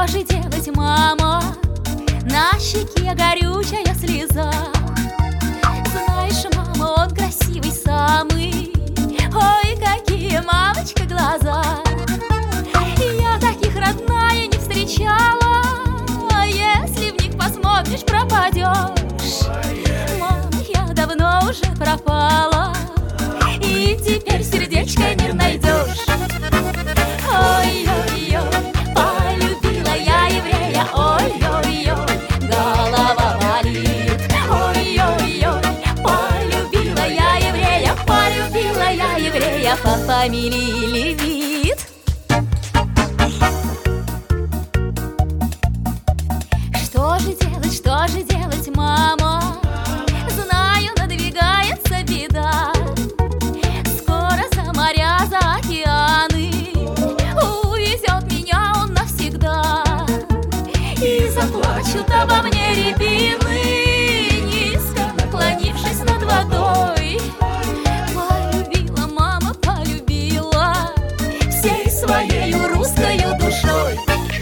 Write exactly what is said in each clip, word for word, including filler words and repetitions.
же делать, мама? На щеке горючая слеза. Знаешь, мама, он красивый самый. Ой, какие, мамочка, глаза. Я таких, родная, не встречала. Если в них посмотришь, пропадешь. Мама, я давно уже пропала, и теперь сердечко не найдешь. Ой-ой-ой, полюбила я еврея. Ой-ой-ой, голова болит. Ой-ой-ой, полюбила я еврея. Полюбила я еврея по фамилии Левит. Что же делать, что же делать, мама? Знаю, надвигается беда. Скоро за моря, за океаны увезет меня он навсегда. И заплачут обо мне рябины, низко наклонившись над водой. Полюбила, мама, полюбила всей своею русскою душой.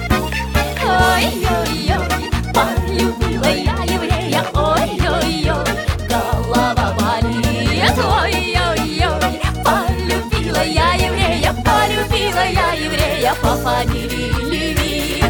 Ой-ой-ой, полюбила я еврея. Ой-ой-ой, голова болит. Ой-ой-ой, полюбила я еврея. Полюбила я еврея по фамилии Левит.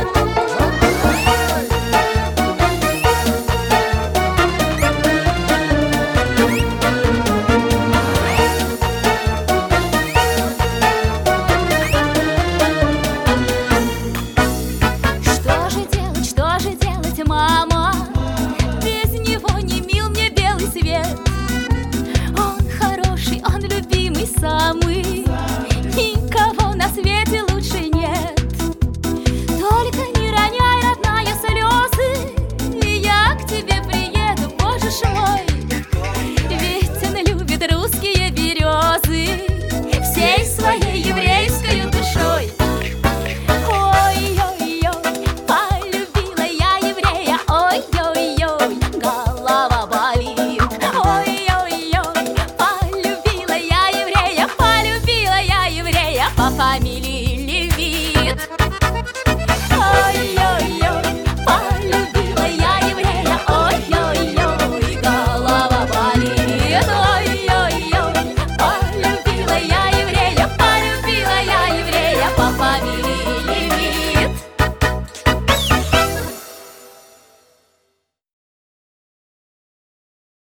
Что же делать, что же делать, мама? Без него не мил мне белый свет. Он хороший, он любимый самый. Никого на свете лучше нет. Только не роняй, родная, слезы. Я к тебе приеду, боже ж мой. Ведь он любит русские березы всей своей еврейской душой. Ой-ой-ой, полюбила я еврея. Ой-ой-ой, голова болит. Ой-ой-ой, полюбила я еврея. Полюбила я еврея по фамилии